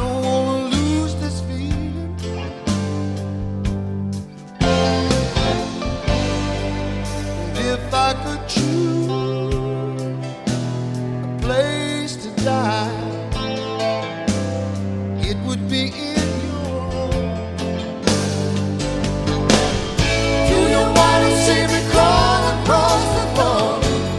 don't wanna lose this feeling. And if I could choose a place to die, it would be in your arms. Do you wanna see me crawl across the floor?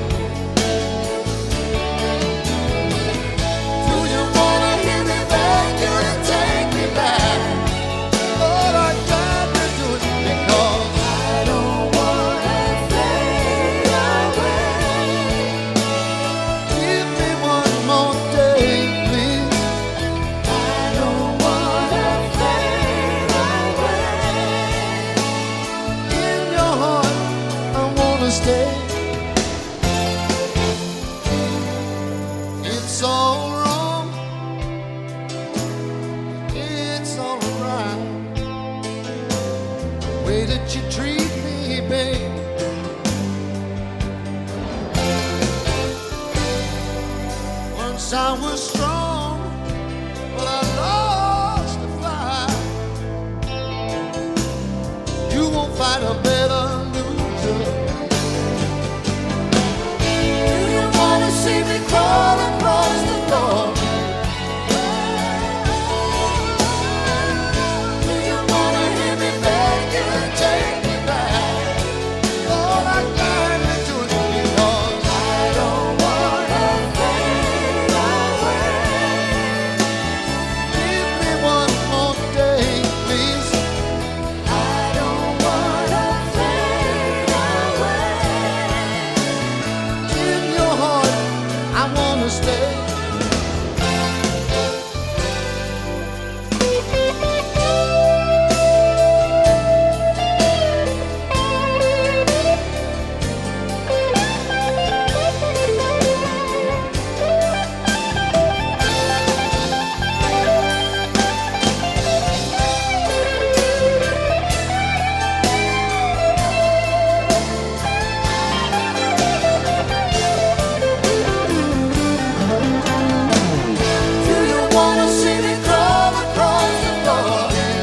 Do you wanna hear me beg you to take me back? Lord, I got to do it because I don't wanna fade away. Give me one more day, please. I don't wanna fade away. In your heart, I wanna stay. It's all wrong, it's all right. The way that you treat me, babe. Once I was strong, but I lost the fight. You won't fight a better loser. Do you wanna see me crawl across the floor? Do you wanna hear me beg you to take me back? Lord, I got to do it because I don't wanna fade away. Give me one more day, please. I don't wanna fade away. In your heart, I wanna stay. Do you wanna see me crawl across the floor?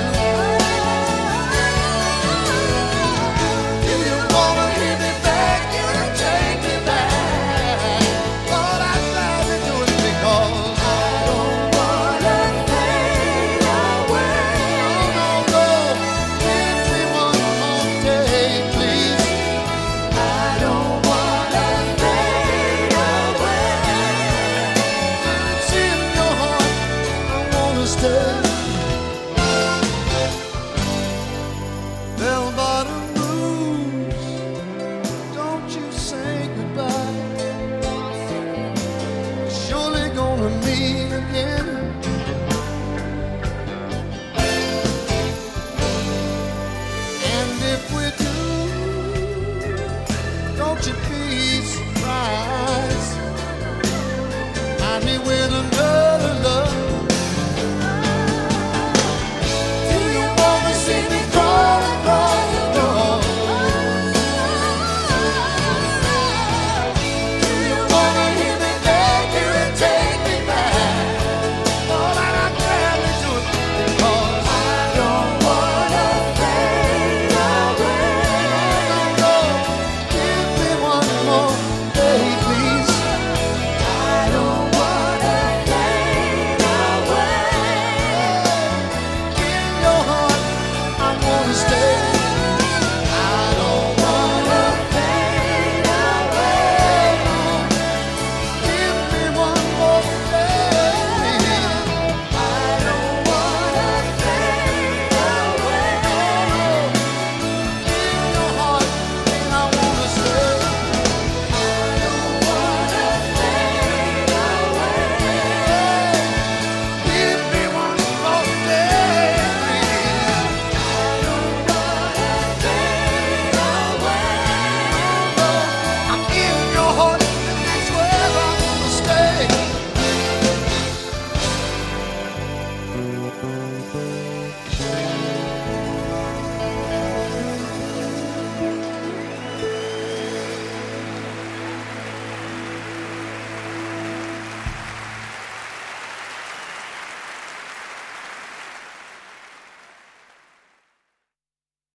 Do you wanna hear me beg you to take me back? Lord, I'd rather do it because I don't wanna fade away. No, no, no. Give me one more day, please. I don't wanna fade away. It's in your heart, I wanna stay.